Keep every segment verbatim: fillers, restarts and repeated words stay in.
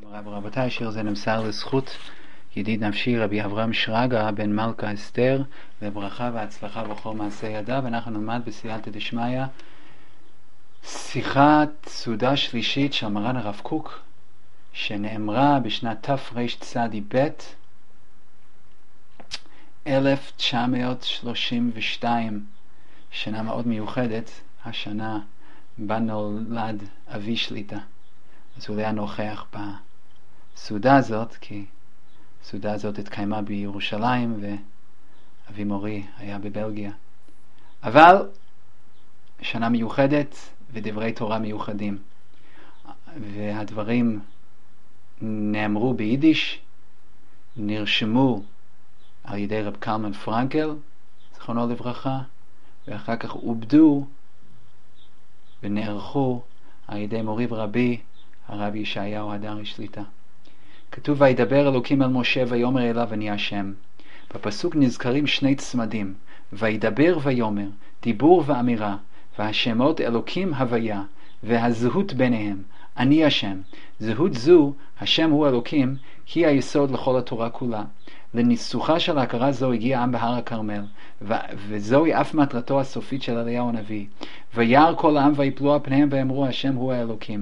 רב רבותיי, השיר זה נמסר לזכות ידיד נפשי רבי אברהם שרגא בן מלכה אסתר, לברכה והצלחה בכל מעשה ידיו. אנחנו נלמד בסייעתא דשמיא שיחת סעודה שלישית של מרן הרב קוק, שנאמרה בשנת תרצ"ב אלף תשע מאות שלושים ושתיים, שנה מאוד מיוחדת, השנה בה נולד אבי שליטה. אז הוא היה נוכח בסעודה הזאת, כי הסעודה הזאת התקיימה בירושלים ואבי מורי היה בבלגיה. אבל שנה מיוחדת ודברי תורה מיוחדים, והדברים נאמרו ביידיש, נרשמו על ידי רב קלמן פרנקל זכרונו לברכה, ואחר כך עובדו ונערכו על ידי מורי ורבי הרב ישעיהו הדרי שליטה. כתוב וידבר אלוקים אל משה ויאמר אליו אני השם. בפסוק נזכרים שני צמדים, וידבר ויאמר, דיבור ואמירה, והשמות אלוקים הוויה, והזהות ביניהם, אני השם. זהות זו, השם הוא אלוקים, היא היסוד לכל התורה כולה. לניסוחה של ההכרה זו הגיע עם בהר הכרמל, ו- וזוהי אף מטרתו הסופית של אליהו הנביא. וירא כל העם ויפלו על פניהם ואמרו השם הוא האלוקים.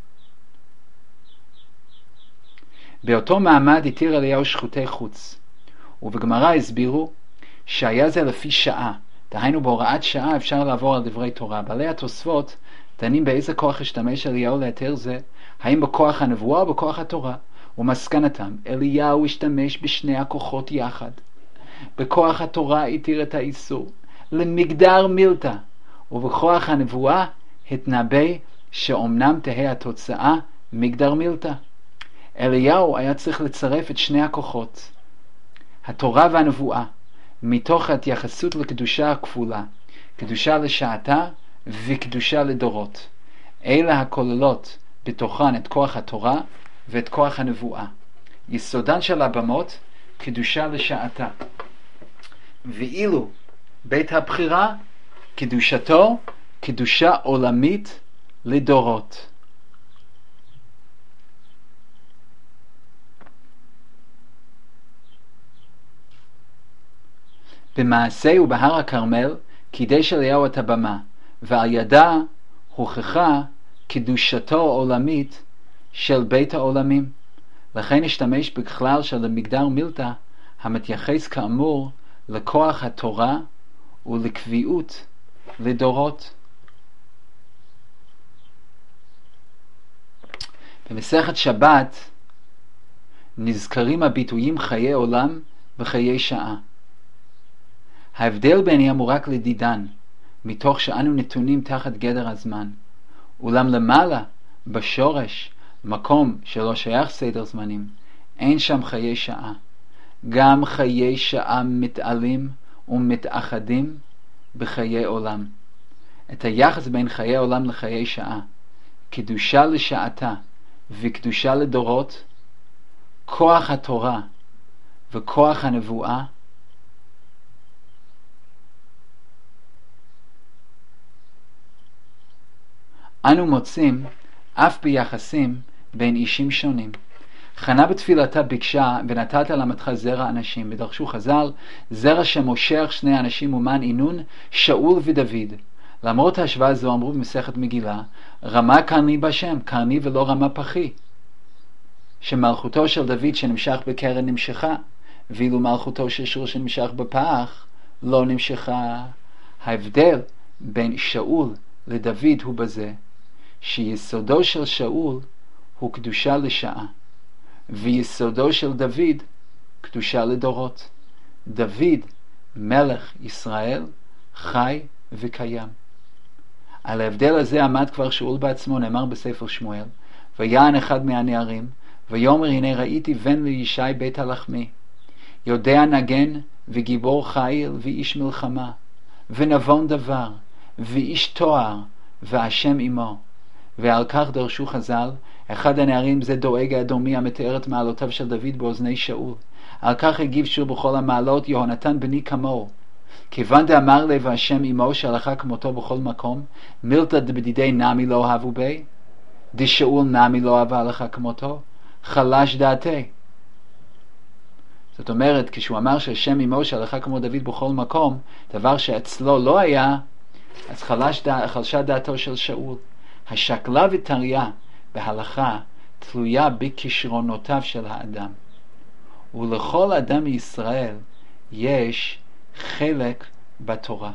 באותו מעמד התיר אליהו שחוטי חוץ, ובגמרא הסבירו שהיה זה לפי שעה, דהיינו בהוראת שעה אפשר לעבור על דברי תורה. בעלי התוספות דנים באיזה כוח השתמש אליהו להתיר זה, האם בכוח הנבואה או בכוח התורה, ומסקנתם אליהו השתמש בשני הכוחות יחד. בכוח התורה התיר את האיסור למגדר מילתא, ובכוח הנבואה התנבא שאומנם תהא התוצאה מגדר מילתא. אליהו היה צריך לצרף את שני הכוחות, התורה והנבואה, מתוך ההתייחסות לקדושה הכפולה, קדושה לשעתה וקדושה לדורות. אלה הכוללות בתוכן את כוח התורה ואת כוח הנבואה. יסודן של הבמות, קדושה לשעתה. ואילו בית הבחירה, קדושתו, קדושה עולמית לדורות. במעשה ובהר הכרמל קידש אליהו את הבמה, ועל ידה הוכחה קדושתו העולמית של בית העולמים. לכן השתמש בכלל של המגדר מילתא, המתייחס כאמור לכוח התורה ולקביעות לדורות. במסכת שבת נזכרים הביטויים חיי עולם וחיי שעה. ההבדל ביניהם הוא רק לדידן, מתוך שאנו נתונים תחת גדר הזמן. אולם למעלה, בשורש, מקום שלא שייך סדר זמנים, אין שם חיי שעה. גם חיי שעה מתעלים ומתאחדים בחיי עולם. את היחס בין חיי עולם לחיי שעה, קדושה לשעתה וקדושה לדורות, כוח התורה וכוח הנבואה, אנו מוצאים אף ביחסים בין אישים שונים. חנה בתפילתה ביקשה ונתת למתך זרע אנשים, ודרשו חז"ל זרע שמושך שני אנשים ומן אינון, שאול ודוד. למרות ההשוואה זו אמרו במסכת מגילה, רמה קרני בשם, קרני ולא רמה פחי, שמלכותו של דוד שנמשך בקרן נמשכה, ואילו מלכותו של שאול שנמשך בפח לא נמשכה. ההבדל בין שאול לדוד הוא בזה שיסודו של שאול הוא קדושה לשעה, ויסודו של דוד קדושה לדורות. דוד מלך ישראל חי וקיים. על ההבדל הזה עמד כבר שאול בעצמו, נאמר בספר שמואל, ויען אחד מהנערים ויאמר הנה ראיתי בן לישי בית הלחמי, יודע נגן וגיבור חיל ואיש מלחמה ונבון דבר ואיש תואר והשם עמו. ועל כך דרשו חז"ל, אחד הנערים זה דואג האדומי המתאר את מעלותיו של דוד באוזני שאול. על כך הגיב שוב בכל המעלות, יהונתן בני כמוהו. כיוון דאמר לב והשם עמו שהלכה כמותו בכל מקום, מילתא דבדידי נמי לא אהבו בי, דשאול נמי לא אהבה הלכה כמותו, חלש דעתי. זאת אומרת, כשהוא אמר שהשם עמו שהלך כמו דוד בכל מקום, דבר שאצלו לא היה, אז חלש דע, חלשה דעתו של שאול. השקלה וטריה בהלכה תלויה בכישרונותיו של האדם. ולכל אדם מישראל יש חלק בתורה.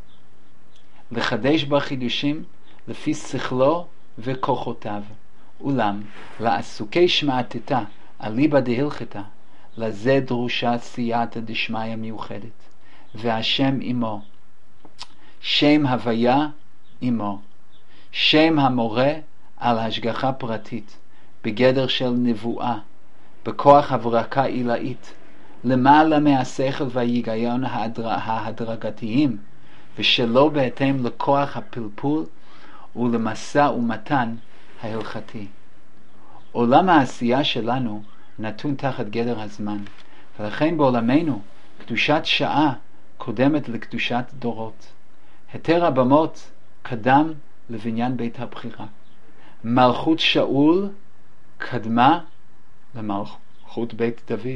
לחדש בחידושים לפי שכלו וכוחותיו. אולם, לעסוקי שמעתתה, אליבא דהלכתה, לזה דרושה סייעתא דשמיא מיוחדת. והשם עמו. שם הוויה עמו. שם המורה על השגחה פרטית, בגדר של נבואה, בכוח הברקה עילאית, למעלה מהשכל וההיגיון ההדרגתיים, ושלא בהתאם לכוח הפלפול ולמשא ומתן ההלכתי. עולם העשייה שלנו נתון תחת גדר הזמן, ולכן בעולמנו קדושת שעה קודמת לקדושת דורות. היתר הבמות קדם לבניין בית הבחירה. מלכות שאול קדמה למלכות בית דוד.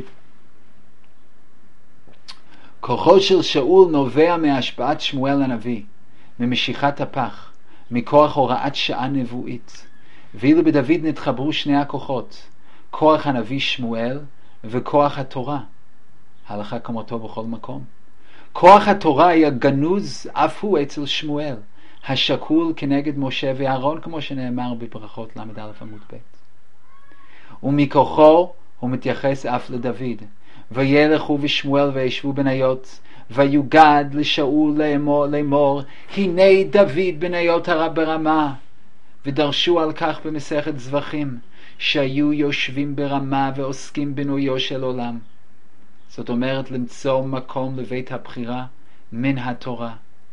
כוחו של שאול נובע מהשפעת שמואל הנביא, ממשיכת הפח, מכוח הוראת שעה נבואית. ואילו בדוד נתחברו שני הכוחות, כוח הנביא שמואל וכוח התורה. הלכה כמותו בכל מקום. כוח התורה היה גנוז אף הוא אצל שמואל, השקול כנגד משה ואהרון, כמו שנאמר בברכות למד א' עמוד ב'. ומכוחו הוא מתייחס אף לדוד. וילכו ושמואל וישבו בניות, ויוגד לשאול לאמור, לאמור הנה דוד בניות הרב ברמה. ודרשו על כך במסכת זבחים, שהיו יושבים ברמה ועוסקים בנויו של עולם. זאת אומרת, למצוא מקום לבית הבחירה מן התורה.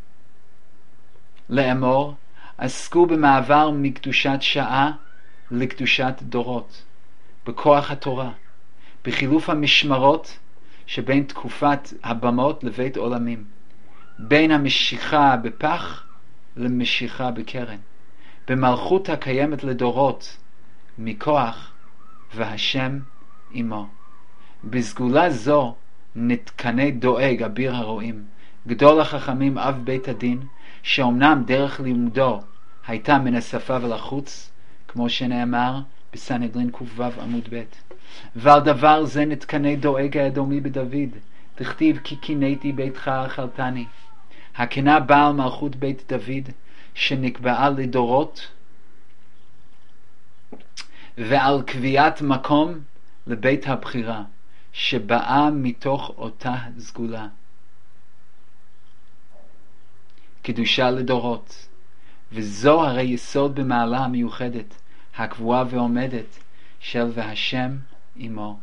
לאמור, עסקו במעבר מקדושת שעה לקדושת דורות, בכוח התורה, בחילוף המשמרות שבין תקופת הבמות לבית עולמים, בין המשיכה בפח למשיכה בקרן, במלכות הקיימת לדורות, מכוח והשם עמו. בסגולה זו נתקנה דואג אביר הרועים, גדול החכמים אב בית הדין, שאומנם דרך לימודו הייתה מן השפה ולחוץ, כמו שנאמר בסנהדרין ק"ו עמוד ב'. ועל דבר זה נתקנה דואג האדומי בדוד, תכתיב כי קינאתי ביתך אכלתני. הקנה בעל מלכות בית דוד שנקבעה לדורות, ועל קביעת מקום לבית הבחירה שבאה מתוך אותה סגולה. קדושה לדורות, וזו הרי יסוד במעלה המיוחדת, הקבועה ועומדת של והשם עמו.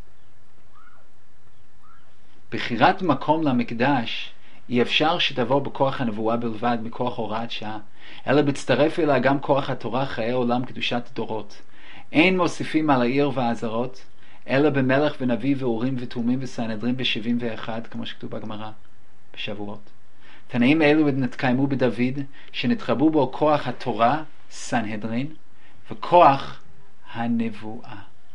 בחירת מקום למקדש אי אפשר שתבוא בכוח הנבואה בלבד, מכוח הוראת שעה, אלא בצטרף אליה גם כוח התורה חיי עולם קדושת דורות. אין מוסיפים על העיר והעזרות, אלא במלך ונביא ואורים ותומים וסנהדרין בשבעים ואחד, כמו שכתוב בגמרא בשבועות. תנאים אלו נתקיימו בדוד, שנתחברו בו כוח התורה, סנהדרין, וכוח הנבואה.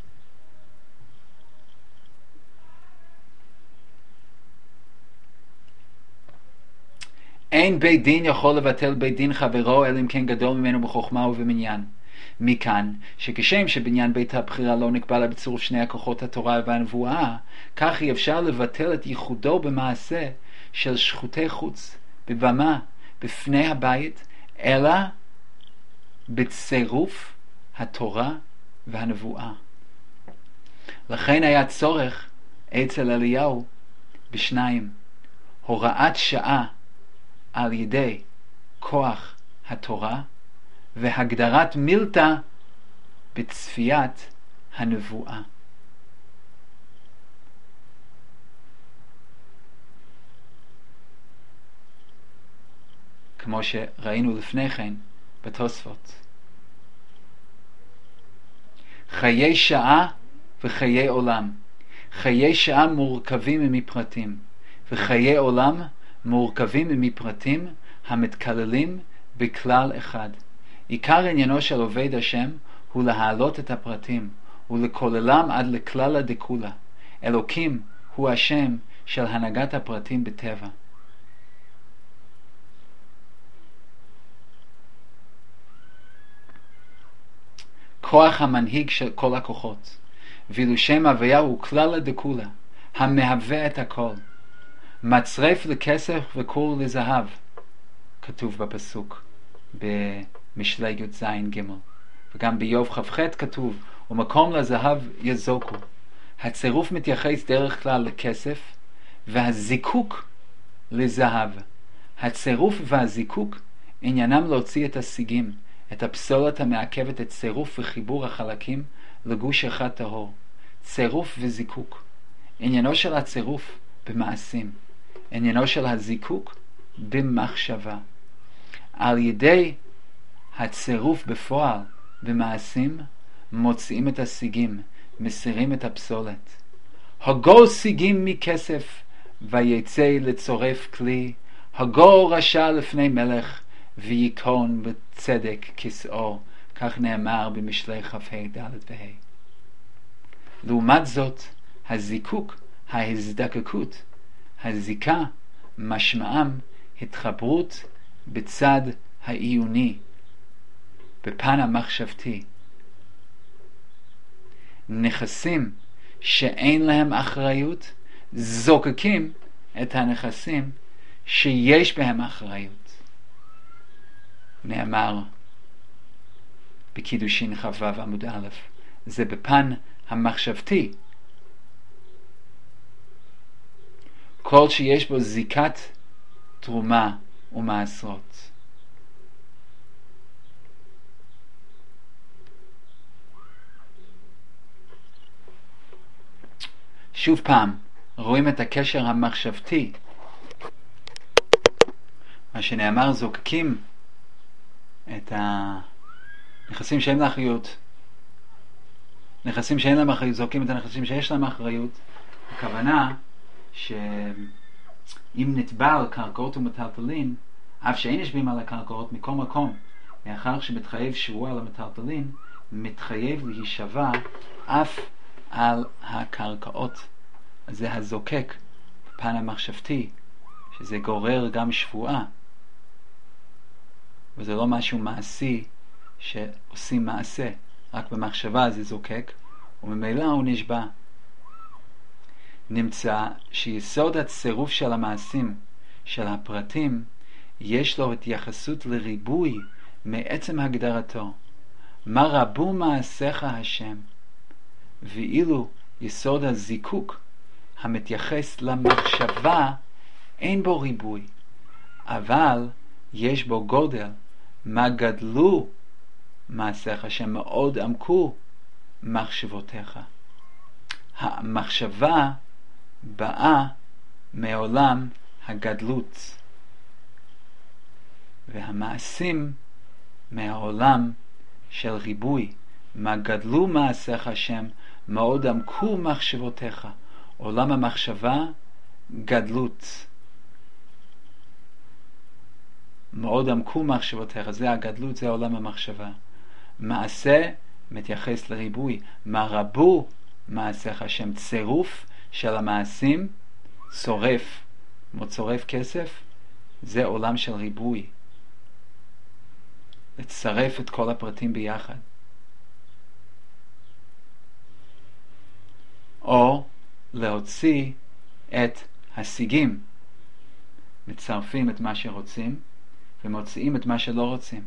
אין בית דין יכול לבטל בית דין חברו, אלא אם כן גדול ממנו בחוכמה ובמניין. מכאן, שכשם שבניין בית הבחירה לא נקבע לה בצירוף שני הכוחות התורה והנבואה, כך אי אפשר לבטל את ייחודו במעשה של שחוטי חוץ, בבמה, בפני הבית, אלא בצירוף התורה והנבואה. לכן היה צורך אצל אליהו בשניים, הוראת שעה על ידי כוח התורה, והגדרת מילתא בצפיית הנבואה. כמו שראינו לפני כן בתוספות. חיי שעה וחיי עולם. חיי שעה מורכבים מפרטים, וחיי עולם מורכבים מפרטים המתכללים בכלל אחד. עיקר עניינו של עובד השם הוא להעלות את הפרטים ולכוללם עד לכלל דכולה. אלוקים הוא השם של הנהגת הפרטים בטבע. כוח המנהיג של כל הכוחות. ואילו שם הוויה הוא כלל דכולה, המהווה את הכל. מצרף לכסף וכור לזהב, כתוב בפסוק במשלי י"ז ג', וגם באיוב כ"ח כתוב, ומקום לזהב יזוקו. הצירוף מתייחס דרך כלל לכסף, והזיקוק לזהב. הצירוף והזיקוק עניינם להוציא את השיגים, את הפסולת המעכבת את צירוף וחיבור החלקים לגוש אחד טהור. צירוף וזיקוק. עניינו של הצירוף במעשים, עניינו של הזיקוק במחשבה. על ידי הצירוף בפועל במעשים מוציאים את השיגים, מסירים את הפסולת. הגו שיגים מכסף ויצא לצורף כלי, הגו רשע לפני מלך ויקון בצדק כסאו, כך נאמר במשלי כ"ה ד' וה'. לעומת זאת, הזיקוק, ההזדקקות, הזיקה, משמעם התחברות בצד העיוני, בפן המחשבתי. נכסים שאין להם אחריות זוקקים את הנכסים שיש בהם אחריות. נאמר בקידושין כ"ו עמוד א', זה בפן המחשבתי. כל שיש בו זיקת תרומה ומעשרות. שוב פעם, רואים את הקשר המחשבתי. מה שנאמר, זוקקים את הנכסים שאין לה אחריות. נכסים שאין להם אחריות, זוקקים את הנכסים שיש להם אחריות. הכוונה שאם נתבע על קרקעות ומטלטלין, אף שאין יושבים על הקרקעות מכל מקום, מאחר שמתחייב שבוע על המטלטלין, מתחייב להישבע אף על הקרקעות. זה הזוקק בפן המחשבתי, שזה גורר גם שבועה, וזה לא משהו מעשי שעושים מעשה, רק במחשבה זה זוקק, וממילא הוא נשבע. נמצא שיסוד הצירוף של המעשים, של הפרטים, יש לו התייחסות לריבוי מעצם הגדרתו. מה רבו מעשיך השם? ואילו יסוד הזיקוק המתייחס למחשבה אין בו ריבוי, אבל יש בו גודל. מה גדלו מעשיך שמאוד עמקו מחשבותיך. המחשבה באה מעולם הגדלות, והמעשים מהעולם של ריבוי. מה גדלו מעשיך השם מאוד עמקו מחשבותיך. עולם המחשבה גדלות, מאוד עמקו מחשבותיך, זה הגדלות, זה עולם המחשבה. מעשה מתייחס לריבוי. מה רבו מעשיך השם, צירוף של המעשים, צורף, כמו צורף כסף, זה עולם של ריבוי. לצרף את כל הפרטים ביחד. או להוציא את השיגים. מצרפים את מה שרוצים ומוציאים את מה שלא רוצים.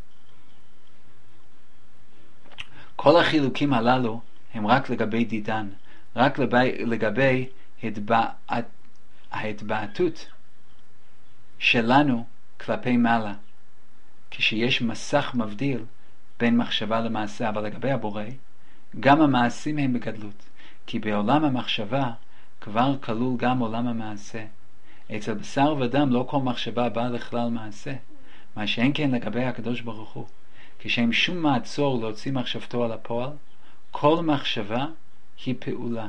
כל החילוקים הללו הם רק לגבי דידן, רק לגבי, לגבי התבעת, ההתבעתות שלנו כלפי מעלה, כשיש מסך מבדיל בין מחשבה למעשה. אבל לגבי הבורא, גם המעשים הם בגדלות, כי בעולם המחשבה כבר כלול גם עולם המעשה. אצל בשר ודם לא כל מחשבה באה לכלל מעשה, מה שאין כן לגבי הקדוש ברוך הוא. כשאין שום מעצור להוציא מחשבתו על הפועל, כל מחשבה היא פעולה.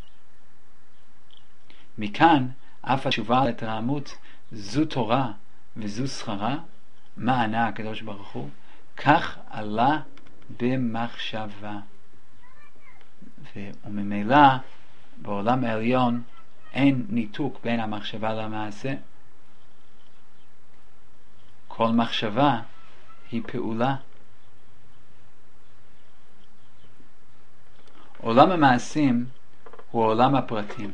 מכאן אף התשובה על התרעמות, זו תורה וזו שכרה, מה ענה הקדוש ברוך הוא? כך עלה במחשבה. וממילא בעולם העליון אין ניתוק בין המחשבה למעשה. כל מחשבה היא פעולה. עולם המעשים הוא עולם הפרטים,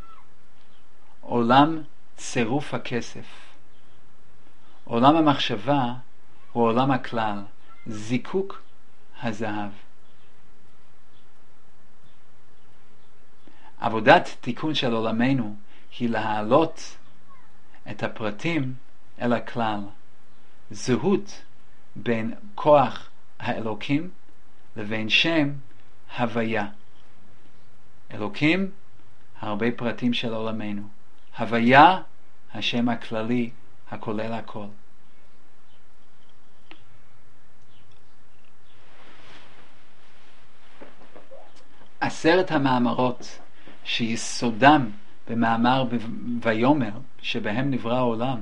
עולם צירוף הכסף. עולם המחשבה הוא עולם הכלל, זיקוק הזהב. עבודת תיקון של עולמנו היא להעלות את הפרטים אל הכלל, זהות בין כוח האלוקים לבין שם הוויה. אלוקים, הרבה פרטים של עולמנו. הוויה, השם הכללי הכולל הכל. עשרת המאמרות שיסודם במאמר ויומר שבהם נברא העולם,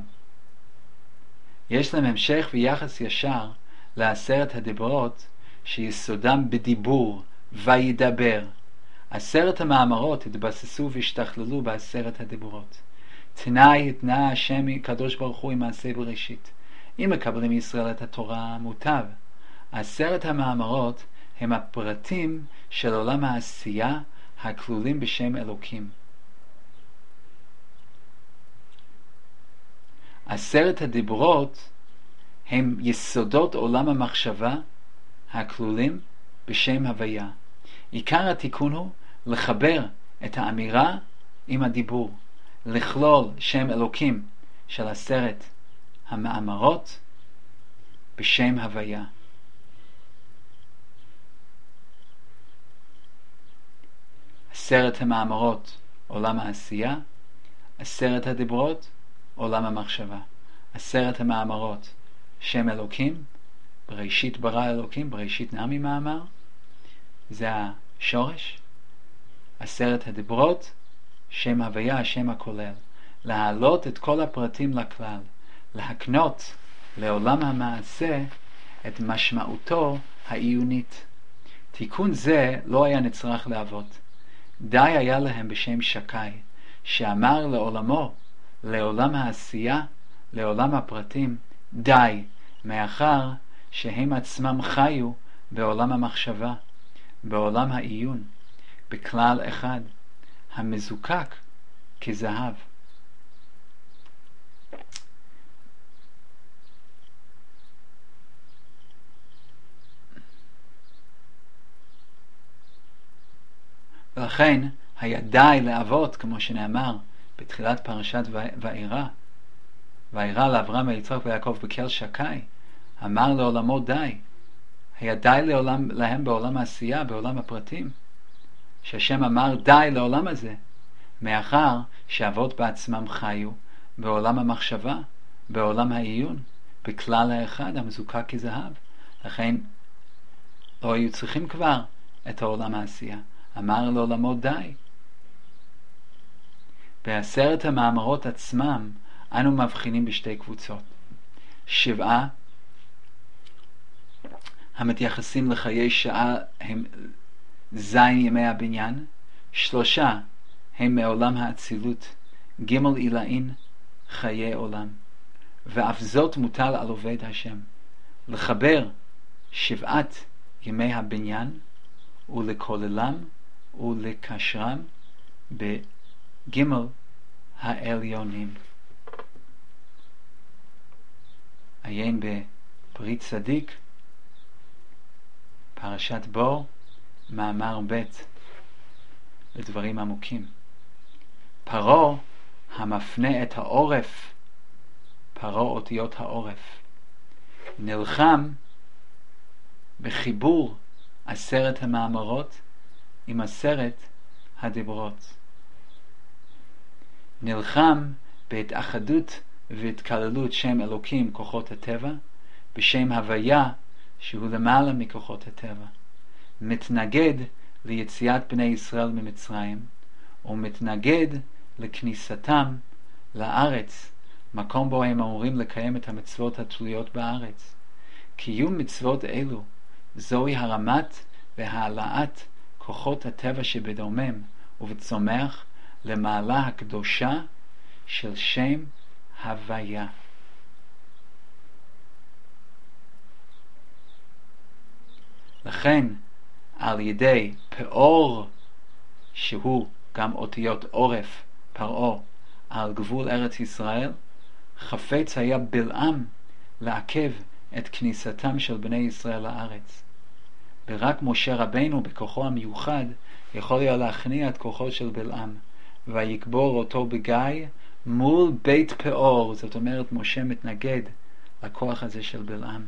יש להם המשך ויחס ישר לעשרת הדיברות שיסודם בדיבור וידבר. עשרת המאמרות התבססו והשתכללו בעשרת הדיברות. תנאי התנה השם קדוש ברוך הוא עם מעשה בראשית. אם מקבלים ישראל את התורה מוטב. עשרת המאמרות הם הפרטים של עולם העשייה הכלולים בשם אלוקים. עשרת הדיברות הם יסודות עולם המחשבה הכלולים בשם הוויה. עיקר התיקון הוא לחבר את האמירה עם הדיבור, לכלול שם אלוקים של עשרת המאמרות בשם הוויה. עשרת המאמרות עולם העשייה, עשרת הדיברות עולם המחשבה. עשרת המאמרות שם אלוקים, בראשית ברא אלוקים, בראשית נמי מאמר, זה השורש. עשרת הדיברות שם הוויה, השם הכולל. להעלות את כל הפרטים לכלל, להקנות לעולם המעשה את משמעותו העיונית. תיקון זה לא היה נצרך לאבות. די היה להם בשם שקי, שאמר לעולמו, לעולם העשייה, לעולם הפרטים, די, מאחר שהם עצמם חיו בעולם המחשבה, בעולם העיון, בכלל אחד, המזוקק כזהב. ולכן היה די לאבות, כמו שנאמר בתחילת פרשת ואירא, ואירא לאברהם ויצחק ויעקב בקהל שקי, אמר לעולמו די. היה די לעולם, להם בעולם העשייה, בעולם הפרטים, שהשם אמר די לעולם הזה, מאחר שאבות בעצמם חיו בעולם המחשבה, בעולם העיון, בכלל האחד המזוקק כזהב. לכן לא היו צריכים כבר את העולם העשייה. אמר לעולמו די. בעשרת המאמרות עצמם אנו מבחינים בשתי קבוצות. שבעה המתייחסים לחיי שעה הם זין ימי הבניין, שלושה הם מעולם האצילות, ג' אילאין חיי עולם. ואף זאת מוטל על עובד השם, לחבר שבעת ימי הבניין ולכוללם ולקשרם בג' העליונים. עיין בפרי צדיק, פרשת בו, מאמר ב' לדברים עמוקים. פרעה המפנה את העורף, פרעה אותיות העורף, נלחם בחיבור עשרת המאמרות עם עשרת הדיברות. נלחם בהתאחדות והתכללות שם אלוקים כוחות הטבע בשם הוויה שהוא למעלה מכוחות הטבע. מתנגד ליציאת בני ישראל ממצרים ומתנגד לכניסתם לארץ, מקום בו הם אמורים לקיים את המצוות התלויות בארץ. קיום מצוות אלו זוהי הרמת והעלאת כוחות הטבע שבדומם ובצומח למעלה הקדושה של שם הוויה. לכן על ידי פאור, שהוא גם אותיות עורף פרעה על גבול ארץ ישראל, חפץ היה בלעם לעכב את כניסתם של בני ישראל לארץ. ורק משה רבנו בכוחו המיוחד יכול היה להכניע את כוחו של בלעם, ויקבור אותו בגיא מול בית פאור. זאת אומרת, משה מתנגד לכוח הזה של בלעם.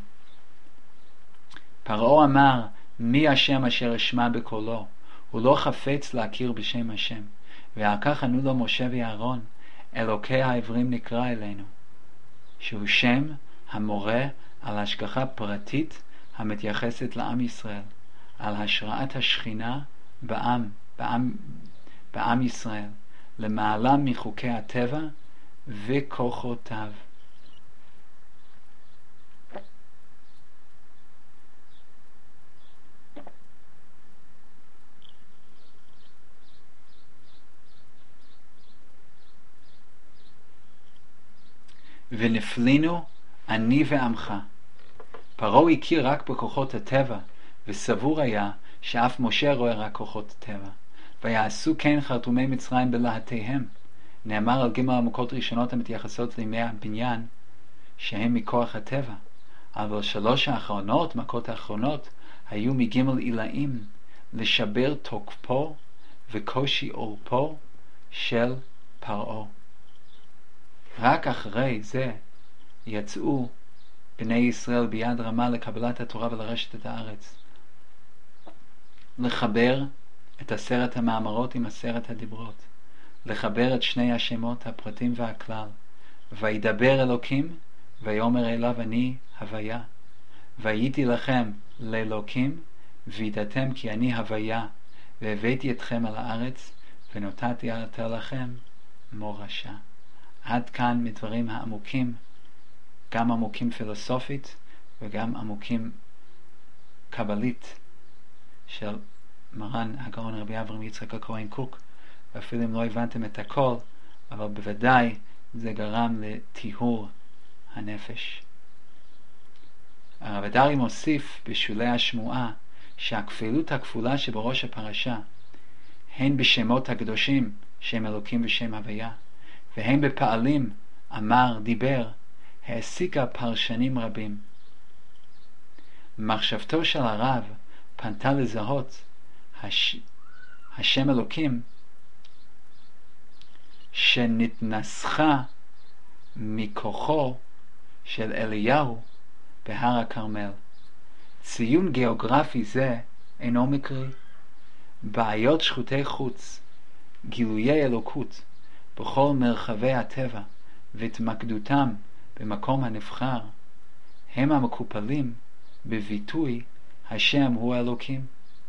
פרעה אמר, מי השם אשר אשמע בקולו? הוא לא חפץ להכיר בשם השם. ועל כך ענו לו משה ואהרון, אלוקי העברים נקרא אלינו, שהוא שם המורה על השגחה פרטית המתייחסת לעם ישראל, על השראת השכינה בעם, בעם, בעם ישראל, למעלה מחוקי הטבע וכוחותיו. ונפלינו אני ועמך. פרעה הכיר רק בכוחות הטבע, וסבור היה שאף משה רואה רק כוחות טבע. ויעשו כן חרטומי מצרים בלהטיהם. נאמר על ג' המכות ראשונות המתייחסות לימי הבניין, שהם מכוח הטבע. אבל שלוש האחרונות, מכות האחרונות, היו מג' עילאים, לשבר תוקפו וקושי עורפו של פרעה. רק אחרי זה יצאו בני ישראל ביד רמה לקבלת התורה ולרשת את הארץ. לחבר את עשרת המאמרות עם עשרת הדיברות. לחבר את שני השמות, הפרטים והכלל. וידבר אלוקים, ויאמר אליו אני הוויה. והייתי לכם לאלוקים, וידעתם כי אני הוויה, והבאתי אתכם על הארץ, ונתתי אותה לכם מורשה. עד כאן מדברים העמוקים, גם עמוקים פילוסופית וגם עמוקים קבלית של מרן הגאון רבי אברהם יצחק הכהן קוק. ואפילו אם לא הבנתם את הכל, אבל בוודאי זה גרם לטיהור הנפש. הרב אדרי מוסיף בשולי השמועה שהכפילות הכפולה שבראש הפרשה, הן בשמות הקדושים שם אלוקים ושם הוויה, והם בפעלים אמר דיבר, העסיקה פרשנים רבים. מחשבתו של הרב פנתה לזהות הש... השם אלוקים שנתנסחה מכוחו של אליהו בהר הכרמל. ציון גיאוגרפי זה אינו מקרי. בעיות שחוטי חוץ, גילויי אלוקות בכל מרחבי הטבע והתמקדותם במקום הנבחר, הם המקופלים בביטוי השם הוא אלוקים.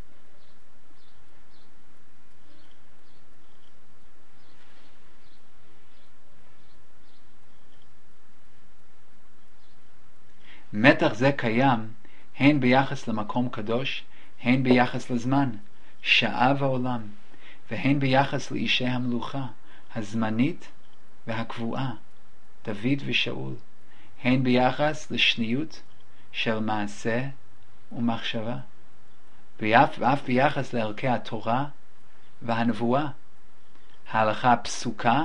מתח זה קיים הן ביחס למקום קדוש, הן ביחס לזמן, שעה ועולם, והן ביחס לאישי המלוכה, הזמנית והקבועה, דוד ושאול, הן ביחס לשניות של מעשה ומחשבה, ואף, ואף ביחס לערכי התורה והנבואה, ההלכה הפסוקה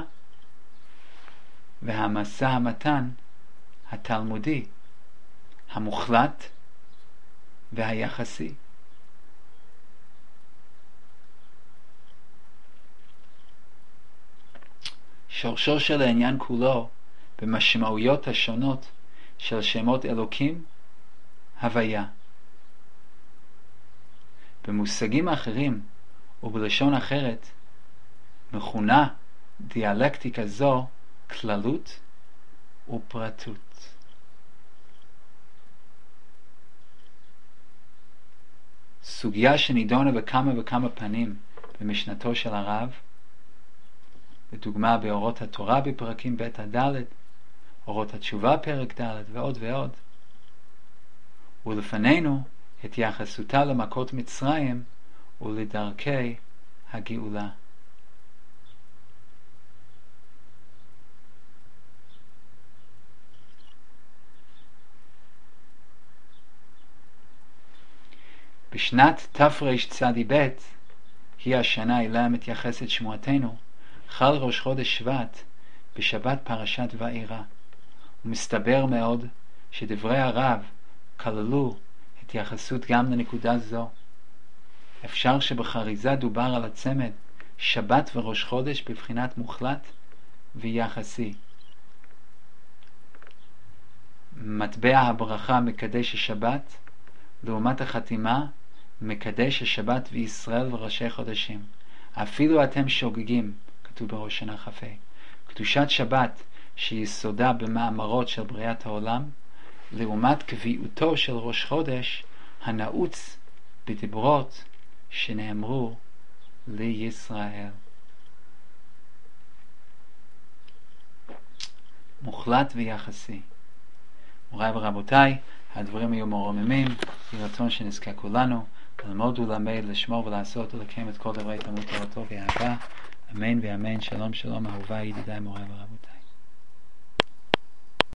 והמשא המתן התלמודי, המוחלט והיחסי. שורשו של העניין כולו במשמעויות השונות של שמות אלוקים, הוויה. במושגים אחרים ובלשון אחרת מכונה דיאלקטיקה זו כללות ופרטות. סוגיה שנידונה בכמה וכמה פנים במשנתו של הרב, לדוגמה באורות התורה בפרקים ב' עד ד', אורות התשובה פרק ד' ועוד ועוד. ולפנינו התייחסותה למכות מצרים ולדרכי הגאולה. בשנת תרצ"ב, היא השנה אליה מתייחסת שמועתנו, חל ראש חודש שבט בשבת פרשת וארא. ומסתבר מאוד שדברי הרב כללו התייחסות גם לנקודה זו. אפשר שבחריזה דובר על הצמד שבת וראש חודש בבחינת מוחלט ויחסי. מטבע הברכה מקדש השבת, לעומת החתימה מקדש השבת וישראל וראשי חודשים. אפילו אתם שוגגים, כתוב בראש שנה כ"ה. קדושת שבת שיסודה במאמרות של בריאת העולם, לעומת קביעותו של ראש חודש הנעוץ בדברות שנאמרו לישראל. מוחלט ויחסי. מוריי ורבותיי, הדברים היו מרוממים, יהי רצון שנזכה כולנו ללמוד ולמד, לשמור ולעשות ולקיים את כל דברי תלמוד תורתו ואהבה. אמן ואמן. שלום שלום אהוביי, ידידיי, מוריי ורבותיי.